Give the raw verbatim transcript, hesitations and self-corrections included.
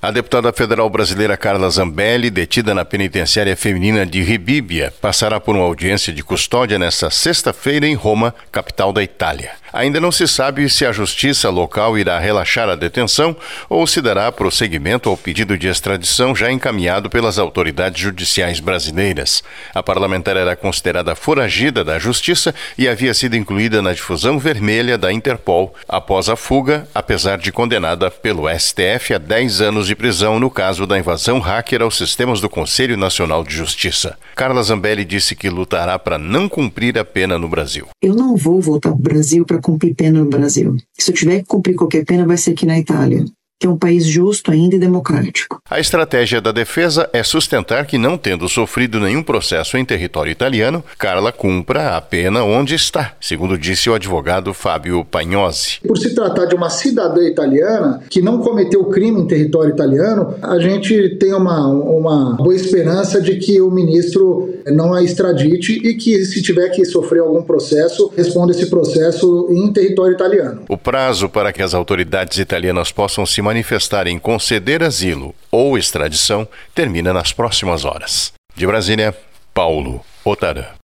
A deputada federal brasileira Carla Zambelli, detida na penitenciária feminina de Rebibbia, passará por uma audiência de custódia nesta sexta-feira em Roma, capital da Itália. Ainda não se sabe se a justiça local irá relaxar a detenção ou se dará prosseguimento ao pedido de extradição já encaminhado pelas autoridades judiciais brasileiras. A parlamentar era considerada foragida da justiça e havia sido incluída na difusão vermelha da Interpol após a fuga, apesar de condenada pelo S T F a dez anos de prisão no caso da invasão hacker aos sistemas do Conselho Nacional de Justiça. Carla Zambelli disse que lutará para não cumprir a pena no Brasil. Eu não vou voltar para o Brasil para cumprir pena no Brasil. Se eu tiver que cumprir qualquer pena, vai ser aqui na Itália, que é um país justo ainda e democrático. A estratégia da defesa é sustentar que, não tendo sofrido nenhum processo em território italiano, Carla cumpra a pena onde está, segundo disse o advogado Fábio Pagnosi. Por se tratar de uma cidadã italiana que não cometeu crime em território italiano, a gente tem uma, uma boa esperança de que o ministro não a extradite e que, se tiver que sofrer algum processo, responda esse processo em território italiano. O prazo para que as autoridades italianas possam se manifestar em conceder asilo ou extradição termina nas próximas horas. De Brasília, Paulo Otarã.